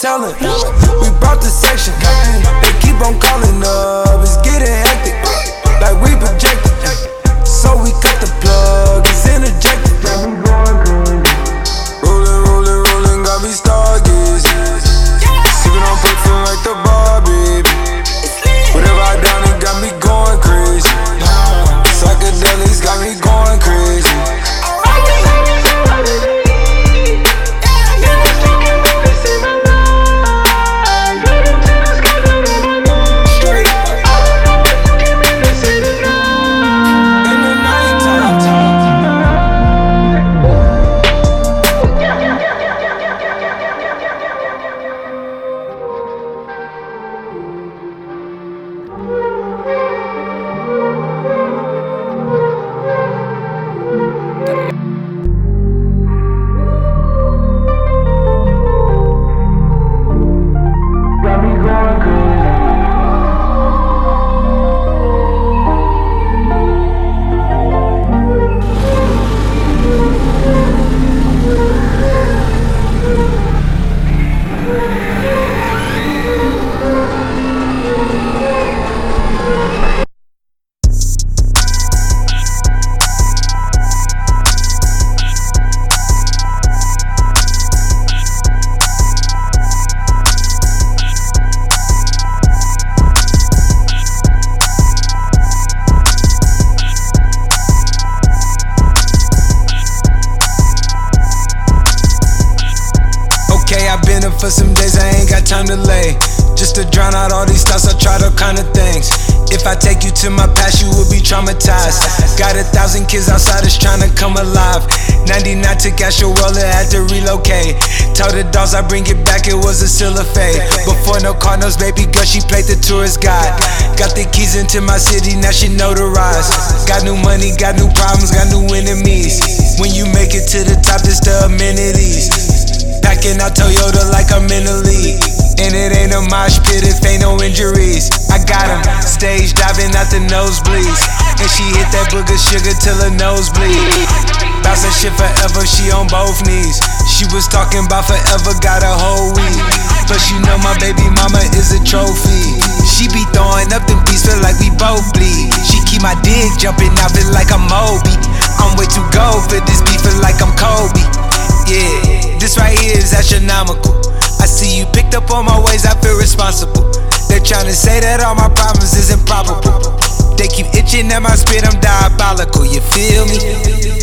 talent. We brought the section. They keep on calling up. It's getting hectic, like we projected. So we cut the plug. It's interjected. Got me going crazy. Rolling, got me stargazing. Sipping on perfume like the bar, baby. Whatever I done, it got me going crazy. Psychedelics got me going crazy. For some days I ain't got time to lay. Just to drown out all these thoughts, I tried all kind of things. If I take you to my past, you will be traumatized. Got 1,000 kids outside that's trying to come alive. 99 took Asherwella, had to relocate. Told the dolls I bring it back, it was a silhouette. Before no Cardinals, baby girl, she played the tourist guide. Got the keys into my city, now she notarized. Got new money, got new problems, got new enemies. When you make it to the top, it's the amenities. Packing out Toyota like I'm in the league. And it ain't a mosh pit if ain't no injuries. I got him, stage diving out the nosebleeds. And she hit that booger sugar till her nose bleed. Bounce that shit forever, she on both knees. She was talking about forever, got a whole week. But you know my baby mama is a trophy. She be throwing up them beats, feel like we both bleed. She keep my dick jumping out, feel like I'm Moby. I'm way too gold for this beat, feel like I'm Kobe. Yeah, this right here is astronomical. I see you picked up on my ways, I feel responsible. They're trying to say that all my problems is improbable. They keep itching at my spit, I'm diabolical, you feel me?